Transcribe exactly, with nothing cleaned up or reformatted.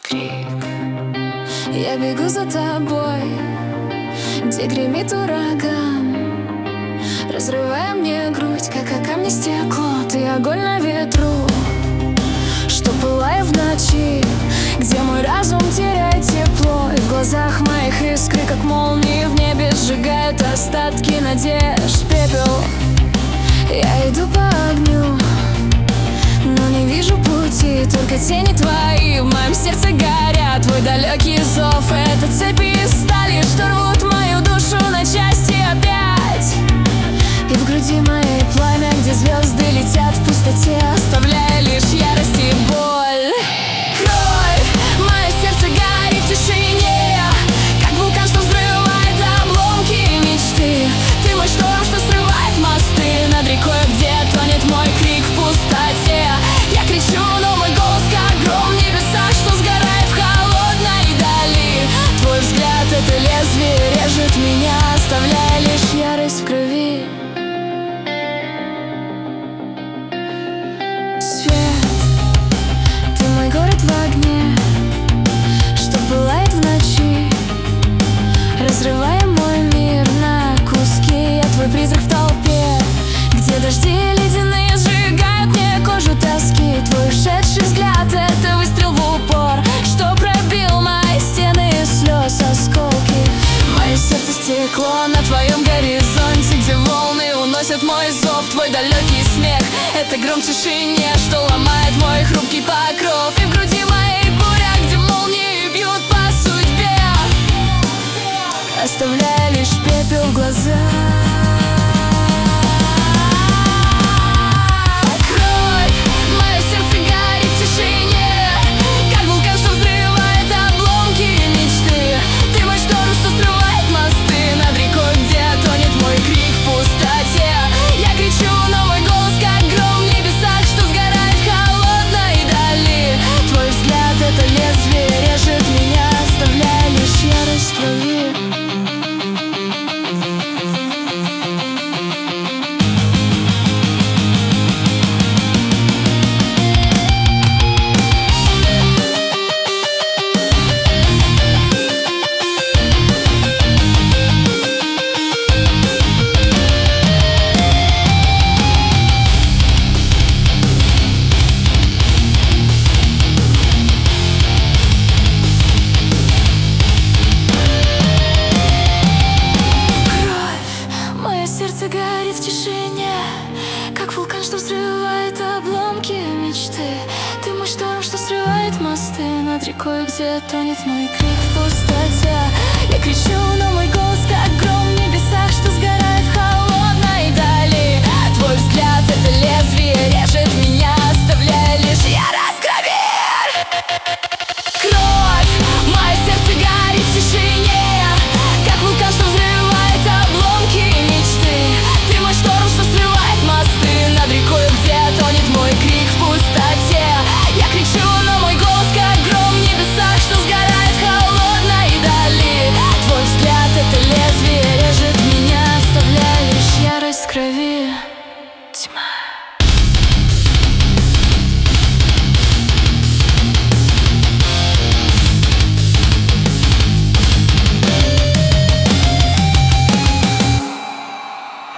крик. Я бегу за тобой, где гремит ураган, разрывая мне грудь, как о камне стекло. Ты огонь на ветру, что пылает в ночи, где мой разум теряет тепло. И в глазах моих искры, как молнии в небе, сжигают остатки надежд, пепел. Я иду по огню, но не вижу пути, только тени твои в моем сердце горят. Твой далекий зов — это цепи из стали, что рвут мою душу на части опять. И в груди моей пламя, где звезды летят в пустоте, оставляя лишь ярость и боль. Кровь, мое сердце горит в тишине, как вулкан, что взрывает обломки мечты. Ты мой шторм, что срывает мосты над рекой, где тонет мой крик в пустоте. Я кричу, но мой голос как гром в небесах, что сгорает в холодной дали. Твой взгляд — это лезвие, режет меня, оставляя лишь ярость в крови. Свет, ты мой город в огне, что пылает в ночи, разрывая мой мир на куски. Я твой призрак в толпе, где дожди ледяные сжигают мне кожу тоски. Твой ушедший взгляд — это выстрел в упор, что пробил мои стены из слез осколки. Мое сердце стекло на твоем горизонте, где волны уносят мой зов. Твой далекий смех — это гром в тишине, что ломает мой хрупкий покров. И в груди моей буря, где молнии бьют по судьбе, оставляя лишь пепел в глазах. Сердце горит в тишине, как вулкан, что взрывает обломки мечты. Ты мой шторм, что срывает мосты над рекой, где тонет мой крик в пустоте. Я кричу, но мой голос как гром в небесах, что сгорает в холодной дали. Твой взгляд — это лезвие, режет